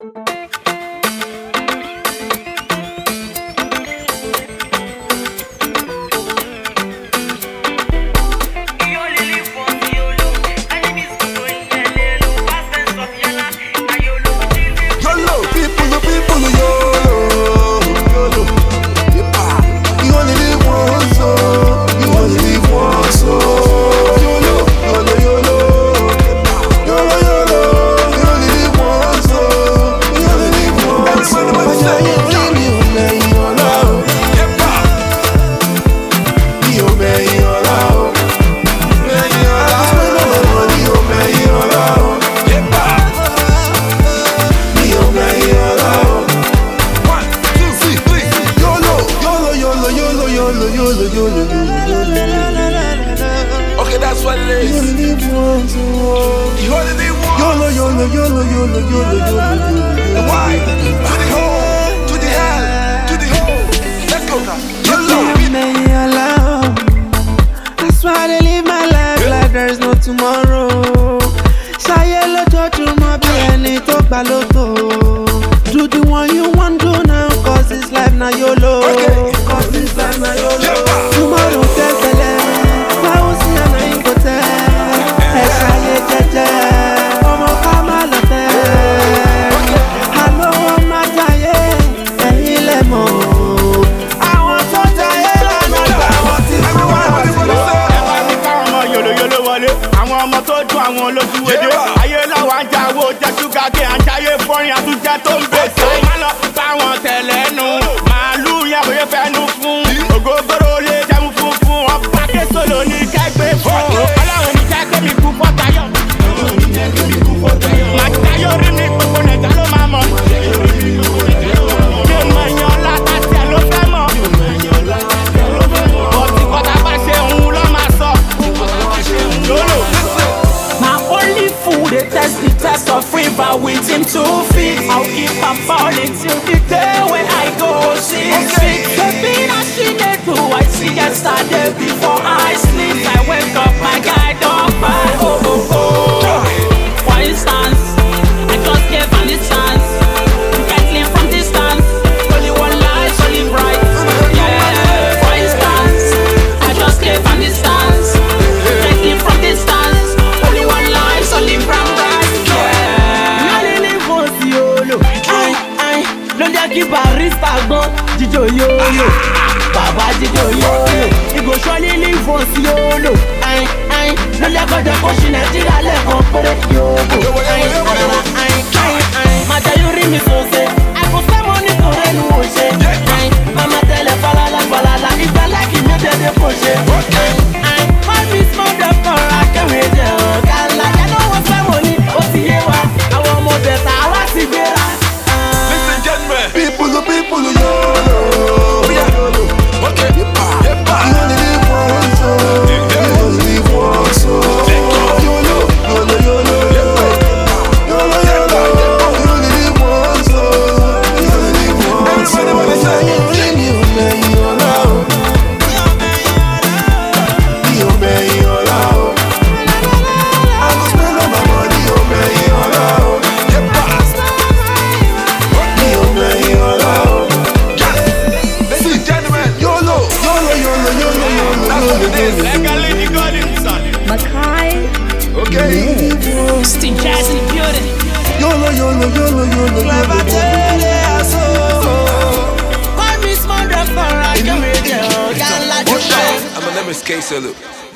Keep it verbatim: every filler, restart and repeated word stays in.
Okay, that's what it is. You only live once. You only live once. YOLO, YOLO, YOLO, YOLO, YOLO, YOLO. And why? To the hole, to the hell, to the hole. Let's go now. YOLO. That's why I live my life like there is no tomorrow. Ṣayé lójoojúmọ́ bí ẹni tó gbà lóto. Do the one you want to now, cause this life na YOLO. Okay. Cause this life na YOLO. Yeah. Tomorrow tẹ́tẹ́lẹ̀, báwo sí àná ìgò tẹ́? Ẹ ṣayé jẹ́jẹ́, ọmọ ká má lọ tẹ́. Àlọ́ wọn má jayé, ẹ̀yin lẹ mọ̀. Àwọn tó jayé lọ́nà gbà wọ́n ti fún wa sílẹ̀. Ẹ bá ní káwọn ọmọ yòlòyòlò wọlé, àwọn ọmọ tó dún àwọn olójú wédé. Ayé làwọn ajá wo jẹ́ ṣúgà kí à ń jayé fọ́rin àtúnjẹ tó ń gbèsè. Má lọ bá wọn tẹ̀lé nu, màálù yẹn bóyá fẹ́ nu fún. Ògógóró lè jẹun funfun, ọba késòlò ní kẹ́gbẹ́ fún. Ọlọ́run ní jẹ́ kémi kú fọ́tayọ̀. Màá jayọ̀ rí mi gbogbo nẹ̀jà ló máa mọ̀. Mi ò mọ èèyàn látà tí ẹ ló fẹ́ mọ̀. Bọ̀tí kọ́tà bá ṣe òun lọ́ máa sọ. YOLO. My only food, they test the test of river with him two feet. I'll keep on falling till the day when I go six feet. The being a she do, I see yesterday before I sleep. I wake up, my guy don't buy. Oh, oh, oh. For instance, I just gave an instance. You can't live from distance. Only one life, only bright. Yeah, for instance, I just gave an instance. You can't live from distance. Only one life, only brown bright. Yeah. Yọ́lí ní kò sí yòlò. Ai, ai, ló jẹ́ kí barista gbọ́n jíjó yòlò. Bàbá jíjó yòlò. Ìgò ṣọ́lí ní kò sí yòlò. Ai, ai, ló jẹ́ kọjá kó ṣì Nàìjíríà lẹ́ẹ̀kan péré yòlò. Ai, ai, ai, ai, máa jẹ́ yorí mi sọ́sẹ̀. Àkọsẹ́ mọ́ nítorí ẹnu ò ṣe. Ai, màmá tẹ̀lé falala falala. Ìgbà láìkí mi dédé kò ṣe. Ai, ai, call me small doctor, akéwì jẹ̀ ọ̀gá ńlá. Ẹ lọ́wọ́ fẹ́ wò ni ó ti yé wa. Àwọn ọmọ bẹ̀tà wá ti gbéra. Listen, gentlemen. People, people, YOLO. YOLO. Okay. Yepa. You only live once, oh. You only live once, oh. YOLO, YOLO, YOLO. YOLO, YOLO. You only live once, oh. You only live once, oh. Everybody wanna say, You may YOLO. You may YOLO. I go spend all my money, you may YOLO. yepa. You may YOLO. Listen, gentlemen. YOLO, YOLO, YOLO, YOLO, YOLO. That's what it is. Legally, the God inside. Makai. Okay. Steve Jazz in the building. YOLO, YOLO, YOLO, YOLO, YOLO. My name is K Solo.